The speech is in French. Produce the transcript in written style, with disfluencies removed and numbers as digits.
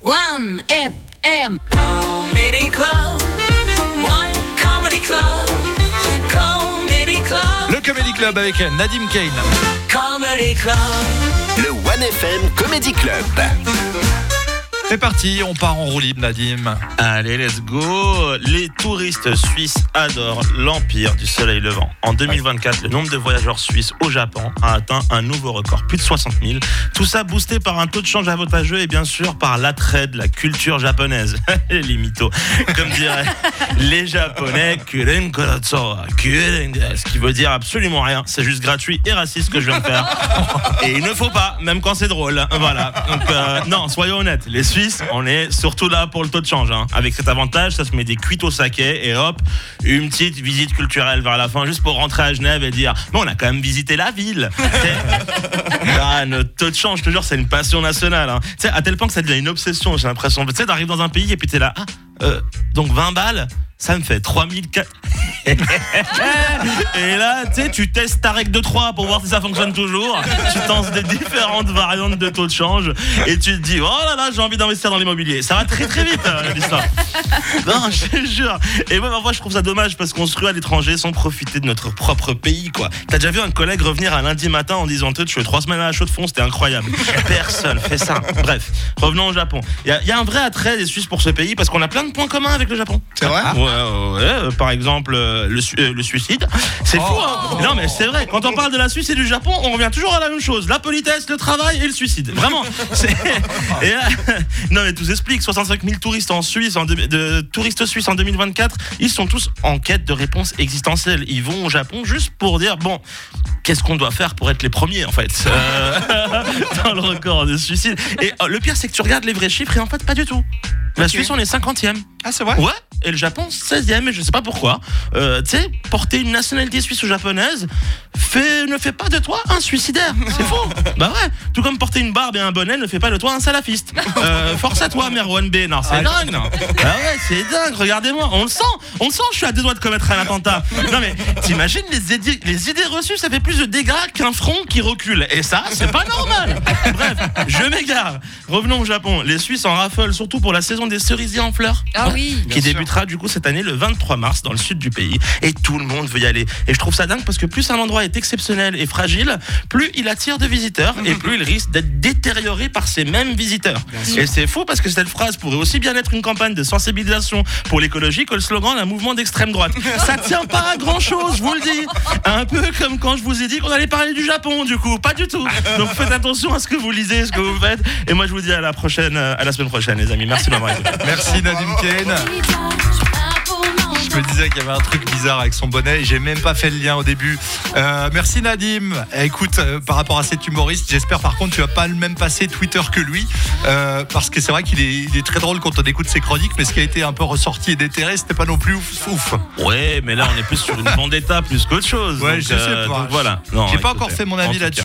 1FM Comedy Club. One Comedy Club. Comedy Club. Le Comedy Club avec Nadim Kane. Comedy Club. Le 1FM Comedy Club. C'est parti, on part en roue libre, Nadim. Allez, let's go. Les touristes suisses adorent l'empire du soleil levant. En 2024, le nombre de voyageurs suisses au Japon a atteint un nouveau record, plus de 60 000. Tout ça boosté par un taux de change avantageux et bien sûr par l'attrait de la culture japonaise. Les mythos. Comme diraient les Japonais, kuren koratsu, kuren, ce qui veut dire absolument rien. C'est juste gratuit et raciste ce que je viens de faire. Et il ne faut pas, même quand c'est drôle. Voilà. Donc, non, soyons honnêtes. Les Suisses, on est surtout là pour le taux de change. Avec cet avantage, ça se met des cuites au saké et hop, une petite visite culturelle vers la fin, juste pour rentrer à Genève et dire mais on a quand même visité la ville. Notre taux de change, je te jure, c'est une passion nationale. Tu sais, à tel point que ça devient une obsession, j'ai l'impression. Tu sais, t'arrives dans un pays et puis t'es là, donc 20 balles, ça me fait 3004. Et là, tu sais, tu testes ta règle de 3 pour voir si ça fonctionne toujours. Tu tenses des différentes variantes de taux de change et tu te dis, oh là là, j'ai envie d'investir dans l'immobilier. Ça va très très vite, l'histoire. Non, je te jure. Et moi, je trouve ça dommage parce qu'on se rue à l'étranger sans profiter de notre propre pays, quoi. T'as déjà vu un collègue revenir un lundi matin en disant, tu fais 3 semaines à la chaux de fond, c'était incroyable. Personne fait ça. Bref, revenons au Japon. Il y a un vrai attrait des Suisses pour ce pays parce qu'on a plein de points communs avec le Japon. C'est vrai ? Ouais, par exemple, le suicide. C'est fou, hein. Non, mais c'est vrai. Quand on parle de la Suisse et du Japon, on revient toujours à la même chose. La politesse, le travail et le suicide. Vraiment. Et là, non, mais tout s'explique. 65 000 touristes en Suisse, touristes suisses en 2024. Ils sont tous en quête de réponses existentielles. Ils vont au Japon juste pour dire, bon, qu'est-ce qu'on doit faire pour être les premiers, en fait, dans le record de suicide. Et le pire, c'est que tu regardes les vrais chiffres et en fait, pas du tout. La Suisse, on est 50e. Ah, c'est vrai ? Ouais, et le Japon, 16e, et je sais pas pourquoi. Tu sais, porter une nationalité suisse ou japonaise ne fait pas de toi un suicidaire. C'est faux. Bah ouais, tout comme porter une barbe et un bonnet ne fait pas de toi un salafiste. Force à toi, Merwan B. Non, c'est dingue, non. Bah ouais, c'est dingue, regardez-moi. On le sent, je suis à 2 doigts de commettre un attentat. Non mais, t'imagines, les idées reçues, ça fait plus de dégâts qu'un front qui recule. Et ça, c'est pas normal. Bref, je m'égare. Revenons au Japon. Les Suisses en raffolent, surtout pour la saison des cerisiers en fleurs. Ah oui, qui débutera du coup cette année le 23 mars dans le sud du pays. Et tout le monde veut y aller. Et je trouve ça dingue parce que plus un endroit est exceptionnel et fragile, plus il attire de visiteurs et plus il risque d'être détérioré par ces mêmes visiteurs. Et c'est faux parce que cette phrase pourrait aussi bien être une campagne de sensibilisation pour l'écologie que le slogan d'un mouvement d'extrême droite. Ça tient pas à grand chose, je vous le dis. Un peu comme quand je vous ai dit qu'on allait parler du Japon, du coup. Pas du tout. Donc faites attention à ce que vous lisez, ce que vous faites. Et moi je vous dis à la semaine prochaine, les amis. Merci de m'avoir écouté. Merci Nadim Kane. Je me disais qu'il y avait un truc bizarre avec son bonnet et j'ai même pas fait le lien au début. Merci Nadim. Écoute, par rapport à cet humoriste, j'espère par contre tu vas pas le même passer Twitter que lui, parce que c'est vrai qu'il est très drôle quand on écoute ses chroniques, mais ce qui a été un peu ressorti et déterré, c'était pas non plus ouf. Ouais, mais là on est plus sur une vendetta plus qu'autre chose. Ouais, donc, je sais pas. Donc voilà. Non, J'ai pas écoutez, encore fait mon avis là-dessus.